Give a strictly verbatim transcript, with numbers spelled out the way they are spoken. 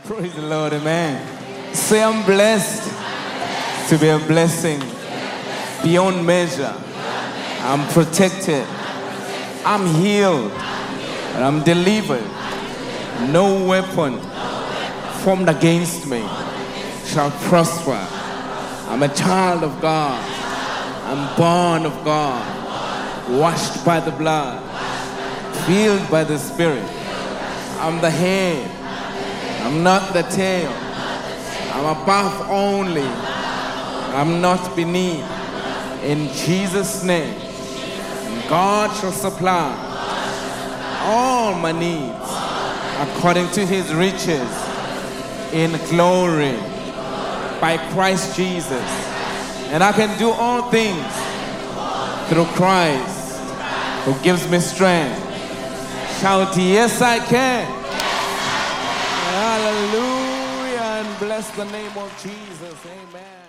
Praise the Lord, amen. Say, I'm blessed to be a blessing beyond measure. I'm protected. I'm healed. And I'm delivered. No weapon formed against me shall prosper. I'm a child of God. I'm born of God. Washed by the blood. Filled by the Spirit. I'm the head. I'm not the tail. I'm above only. I'm not beneath. In Jesus' name, God shall supply all my needs according to his riches in glory by Christ Jesus. And I can do all things through Christ who gives me strength. Shout, yes, I can. Hallelujah, and bless the name of Jesus. Amen.